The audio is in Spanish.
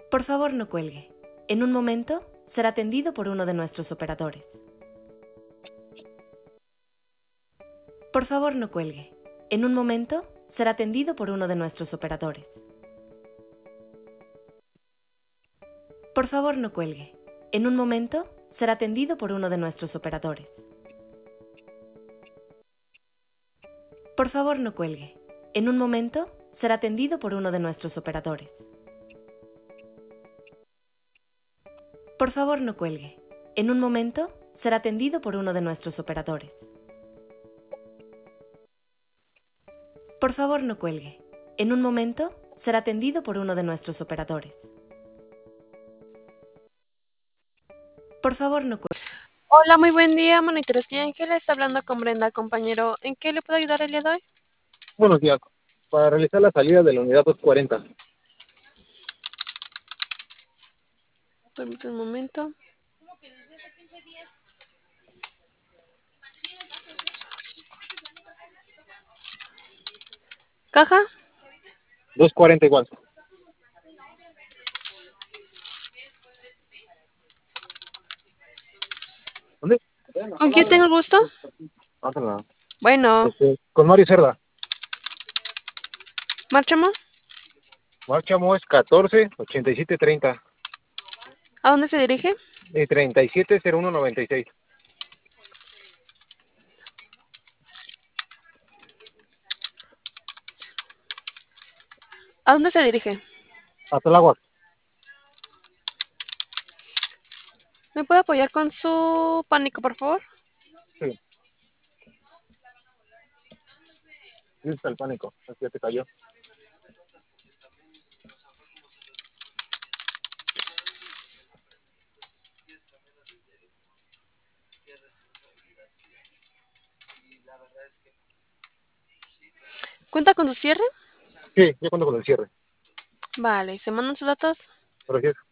Por favor, no cuelgue. En un momento será atendido por uno de nuestros operadores. Por favor, no cuelgue. En un momento será atendido por uno de nuestros operadores. Por favor, no cuelgue. En un momento será atendido por uno de nuestros operadores. Por favor, no cuelgue. En un momento será atendido por uno de nuestros operadores. Por favor, no cuelgue. En un momento será atendido por uno de nuestros operadores. Por favor, no cuelgue. En un momento será atendido por uno de nuestros operadores. Por favor, no cuelgue. Hola, muy buen día, Monitores y Ángeles. Hablando con Brenda, compañero. ¿En qué le puedo ayudar el día de hoy? Buenos días. Para realizar la salida de la unidad 240. Permítame un momento. ¿Caja? 240 igual. ¿Dónde? ¿Con quién tengo el gusto? Pásala. Bueno, Con Mario Cerda. ¿marchamos? Marchamo es 14-87-30. ¿A dónde se dirige? 37-01-96. ¿A dónde se dirige? Atláhuac. ¿Me puede apoyar con su pánico, por favor? Sí. Sí, está el pánico. Así ya te cayó. ¿Cuenta con su cierre? Sí, ya cuento con el cierre. Vale, ¿se mandan sus datos? Gracias.